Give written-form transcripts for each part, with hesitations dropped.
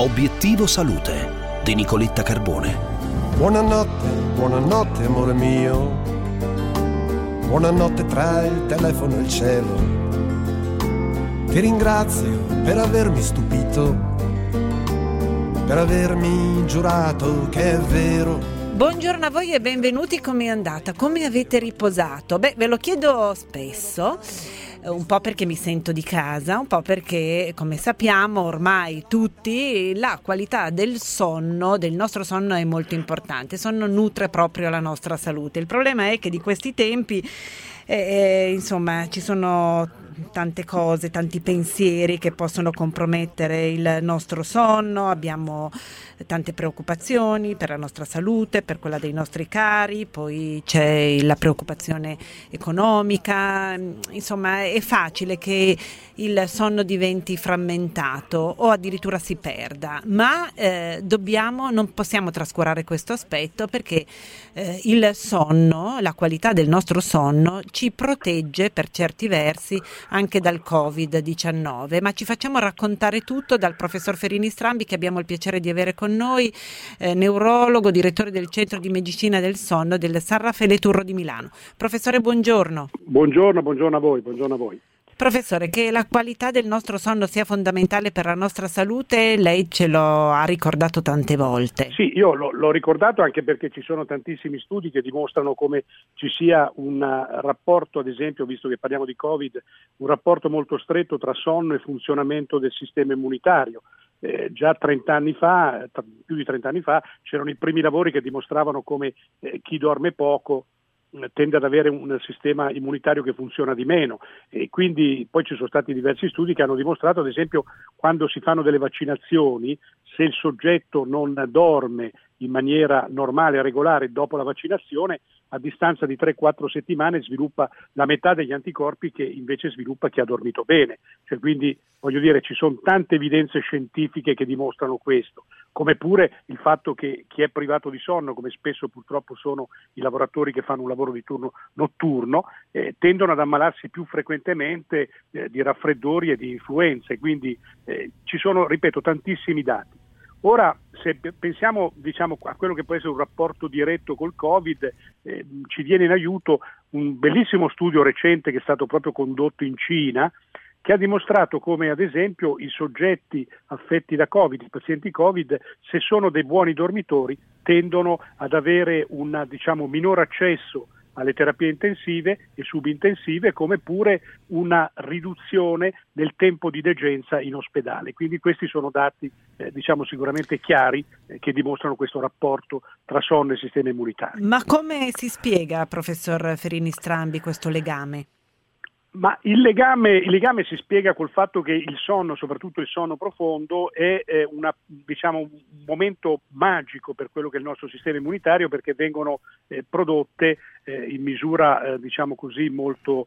Obiettivo Salute di Nicoletta Carbone. Buonanotte amore mio. Buonanotte tra il telefono e il cielo. Ti ringrazio per avermi stupito, per avermi giurato che è vero. Buongiorno a voi e benvenuti. Come è andata? Come avete riposato? Ve lo chiedo spesso, un po' perché mi sento di casa, un po' perché, come sappiamo ormai tutti, la qualità del sonno, del nostro sonno è molto importante. Il sonno nutre proprio la nostra salute. Il problema è che di questi tempi, insomma, ci sono tante cose, tanti pensieri che possono compromettere il nostro sonno, abbiamo tante preoccupazioni per la nostra salute, per quella dei nostri cari, poi c'è la preoccupazione economica, insomma è facile che il sonno diventi frammentato o addirittura si perda, ma non possiamo trascurare questo aspetto perché il sonno, la qualità del nostro sonno ci protegge per certi versi anche dal Covid-19, ma ci facciamo raccontare tutto dal professor Ferini Strambi, che abbiamo il piacere di avere con noi, neurologo, direttore del Centro di Medicina del Sonno del San Raffaele Turro di Milano. Professore, buongiorno. Buongiorno a voi. Professore, che la qualità del nostro sonno sia fondamentale per la nostra salute, lei ce lo ha ricordato tante volte. Sì, io l'ho ricordato anche perché ci sono tantissimi studi che dimostrano come ci sia un rapporto, ad esempio, visto che parliamo di Covid, un rapporto molto stretto tra sonno e funzionamento del sistema immunitario. Già 30 anni fa, più di 30 anni fa, c'erano i primi lavori che dimostravano come chi dorme poco tende ad avere un sistema immunitario che funziona di meno, e quindi poi ci sono stati diversi studi che hanno dimostrato, ad esempio, quando si fanno delle vaccinazioni, se il soggetto non dorme in maniera normale e regolare dopo la vaccinazione, a distanza di 3-4 settimane sviluppa la metà degli anticorpi che invece sviluppa chi ha dormito bene. Cioè, quindi, voglio dire, ci sono tante evidenze scientifiche che dimostrano questo, come pure il fatto che chi è privato di sonno, come spesso purtroppo sono i lavoratori che fanno un lavoro di turno notturno, tendono ad ammalarsi più frequentemente di raffreddori e di influenze, quindi ci sono, ripeto, tantissimi dati. Ora, se pensiamo a quello che può essere un rapporto diretto col Covid, ci viene in aiuto un bellissimo studio recente che è stato proprio condotto in Cina, che ha dimostrato come, ad esempio, i soggetti affetti da Covid, i pazienti Covid, se sono dei buoni dormitori, tendono ad avere un minor accesso alle terapie intensive e subintensive, come pure una riduzione del tempo di degenza in ospedale. Quindi questi sono dati sicuramente chiari che dimostrano questo rapporto tra sonno e sistema immunitario. Ma come si spiega, professor Ferini Strambi, questo legame? Ma il legame si spiega col fatto che il sonno, soprattutto il sonno profondo, è un momento magico per quello che è il nostro sistema immunitario, perché vengono prodotte in misura molto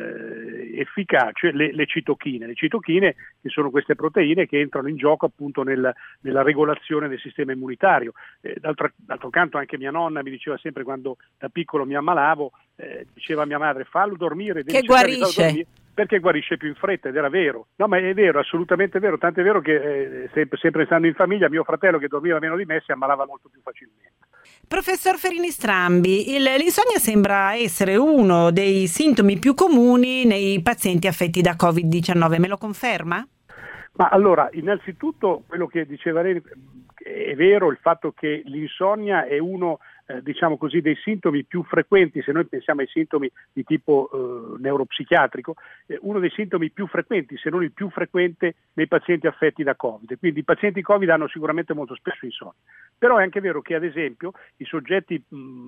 efficace le citochine. Le citochine, che sono queste proteine che entrano in gioco appunto nella regolazione del sistema immunitario. D'altro canto anche mia nonna mi diceva sempre, quando da piccolo mi ammalavo, diceva mia madre: fallo dormire, che guarisce. Perché guarisce più in fretta, ed era vero. No, ma è vero, assolutamente vero, tant'è vero che sempre stando in famiglia, mio fratello, che dormiva meno di me, si ammalava molto più facilmente. Professor Ferini Strambi, l'insonnia sembra essere uno dei sintomi più comuni nei pazienti affetti da Covid-19, me lo conferma? Ma allora, innanzitutto quello che diceva lei è vero, il fatto che l'insonnia è uno dei sintomi più frequenti. Se noi pensiamo ai sintomi di tipo neuropsichiatrico, uno dei sintomi più frequenti, se non il più frequente, nei pazienti affetti da Covid. Quindi i pazienti Covid hanno sicuramente molto spesso insonnia. Però è anche vero che, ad esempio, i soggetti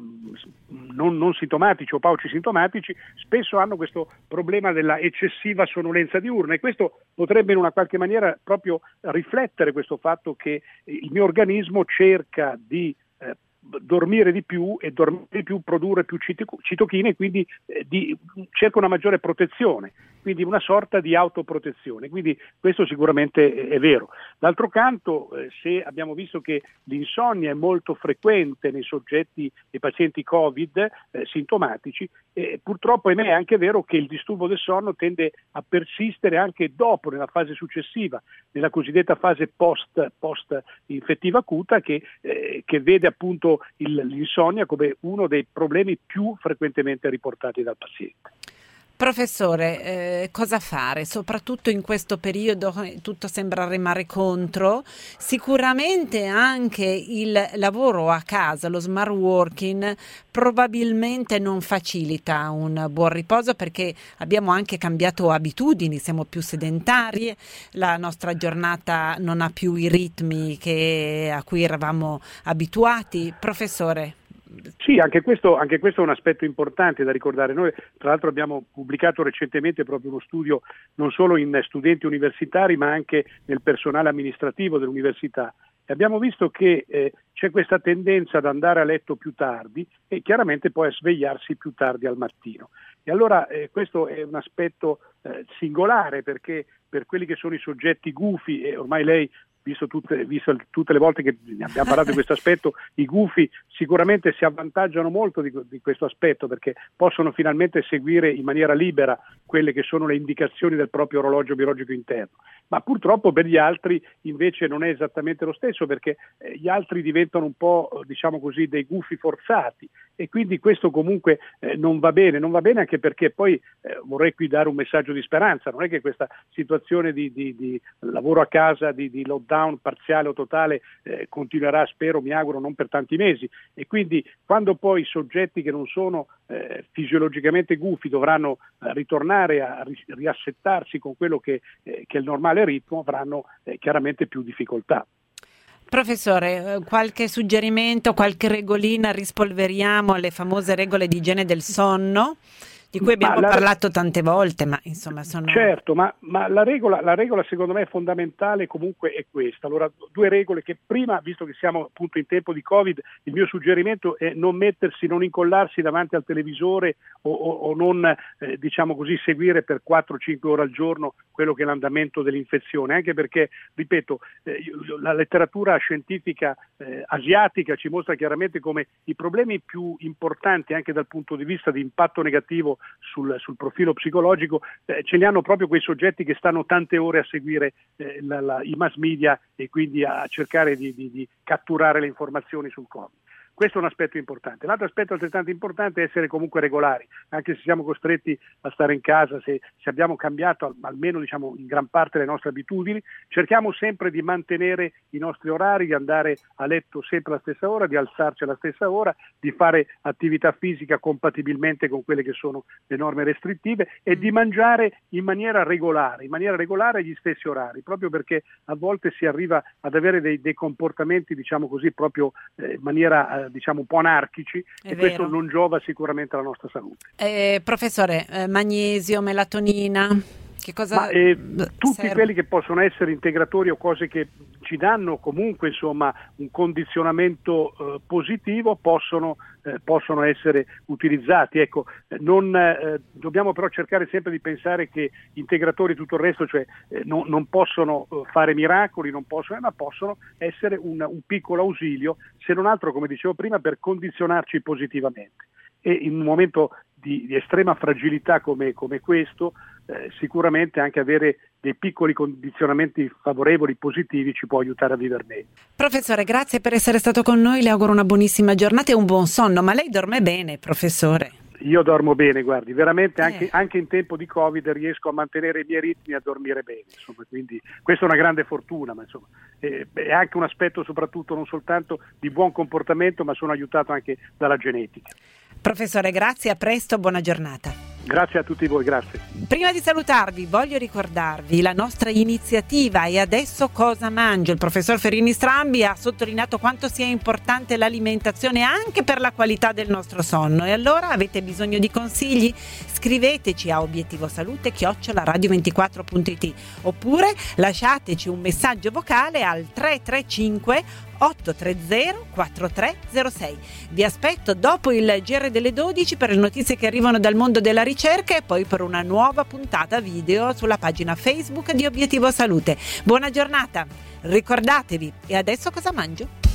non sintomatici o paucisintomatici spesso hanno questo problema della eccessiva sonnolenza diurna, e questo potrebbe in una qualche maniera proprio riflettere questo fatto che il mio organismo cerca di dormire di più e dormire di più produrre più citochine e quindi cerca una maggiore protezione, quindi una sorta di autoprotezione, quindi questo sicuramente è vero. D'altro canto, se abbiamo visto che l'insonnia è molto frequente nei pazienti Covid sintomatici, purtroppo è anche vero che il disturbo del sonno tende a persistere anche dopo, nella fase successiva, nella cosiddetta fase post infettiva acuta, che vede appunto l'insonnia come uno dei problemi più frequentemente riportati dal paziente. Professore, cosa fare? Soprattutto in questo periodo tutto sembra remare contro. Sicuramente anche il lavoro a casa, lo smart working, probabilmente non facilita un buon riposo, perché abbiamo anche cambiato abitudini, siamo più sedentari, la nostra giornata non ha più i ritmi a cui eravamo abituati. Professore. Sì, anche questo è un aspetto importante da ricordare. Noi tra l'altro abbiamo pubblicato recentemente proprio uno studio non solo in studenti universitari ma anche nel personale amministrativo dell'università, e abbiamo visto che c'è questa tendenza ad andare a letto più tardi e chiaramente poi a svegliarsi più tardi al mattino. E allora questo è un aspetto singolare, perché per quelli che sono i soggetti gufi, e ormai lei visto tutte le volte che abbiamo parlato di questo aspetto, i gufi sicuramente si avvantaggiano molto di questo aspetto, perché possono finalmente seguire in maniera libera quelle che sono le indicazioni del proprio orologio biologico interno. Ma purtroppo per gli altri invece non è esattamente lo stesso, perché gli altri diventano un po', diciamo così, dei gufi forzati, e quindi questo comunque non va bene anche perché poi vorrei qui dare un messaggio di speranza. Non è che questa situazione di lavoro a casa, di lockdown parziale o totale continuerà, spero, mi auguro, non per tanti mesi, e quindi quando poi i soggetti che non sono fisiologicamente gufi dovranno ritornare a riassettarsi con quello che è il normale ritmo, avranno chiaramente più difficoltà. Professore, qualche suggerimento, qualche regolina, rispolveriamo le famose regole di igiene del sonno, di cui abbiamo parlato tante volte, ma insomma sono... Certo, ma la regola secondo me è fondamentale, comunque è questa. Allora, due regole che prima, visto che siamo appunto in tempo di Covid, il mio suggerimento è non incollarsi davanti al televisore o non, diciamo così, seguire per 4-5 ore al giorno quello che è l'andamento dell'infezione, anche perché, ripeto, la letteratura scientifica asiatica ci mostra chiaramente come i problemi più importanti anche dal punto di vista di impatto negativo sul profilo psicologico ce li hanno proprio quei soggetti che stanno tante ore a seguire i mass media e quindi a cercare di catturare le informazioni sul Covid. Questo è un aspetto importante. L'altro aspetto altrettanto importante è essere comunque regolari, anche se siamo costretti a stare in casa, se abbiamo cambiato almeno, diciamo, in gran parte le nostre abitudini, cerchiamo sempre di mantenere i nostri orari, di andare a letto sempre alla stessa ora, di alzarci alla stessa ora, di fare attività fisica compatibilmente con quelle che sono le norme restrittive e di mangiare in maniera regolare agli stessi orari, proprio perché a volte si arriva ad avere dei comportamenti, diciamo così, proprio in maniera diciamo un po' anarchici, e questo non giova sicuramente alla nostra salute. Professore, magnesio, melatonina, che cosa tutti serve? Quelli che possono essere integratori o cose che ci danno comunque, insomma, un condizionamento positivo possono essere utilizzati. Ecco, dobbiamo però cercare sempre di pensare che integratori e tutto il resto, cioè non possono fare miracoli, ma possono essere un piccolo ausilio, se non altro, come dicevo prima, per condizionarci positivamente. E in un momento di estrema fragilità come questo, sicuramente anche avere dei piccoli condizionamenti favorevoli, positivi, ci può aiutare a vivere meglio. Professore, grazie per essere stato con noi, le auguro una buonissima giornata e un buon sonno. Ma lei dorme bene, professore? Io dormo bene, guardi, veramente anche in tempo di Covid riesco a mantenere i miei ritmi e a dormire bene, insomma, quindi questa è una grande fortuna, ma insomma è anche un aspetto soprattutto non soltanto di buon comportamento, ma sono aiutato anche dalla genetica. Professore, grazie, a presto, buona giornata. Grazie a tutti voi, grazie. Prima di salutarvi voglio ricordarvi la nostra iniziativa E adesso cosa mangio? Il professor Ferrini Strambi ha sottolineato quanto sia importante l'alimentazione anche per la qualità del nostro sonno, e allora avete bisogno di consigli? Scriveteci a obiettivosalute@radio24.it oppure lasciateci un messaggio vocale al 335 830 4306. Vi aspetto dopo il GR delle 12 per le notizie che arrivano dal mondo della ricerca e poi per una nuova puntata video sulla pagina Facebook di Obiettivo Salute. Buona giornata, ricordatevi, e adesso cosa mangio?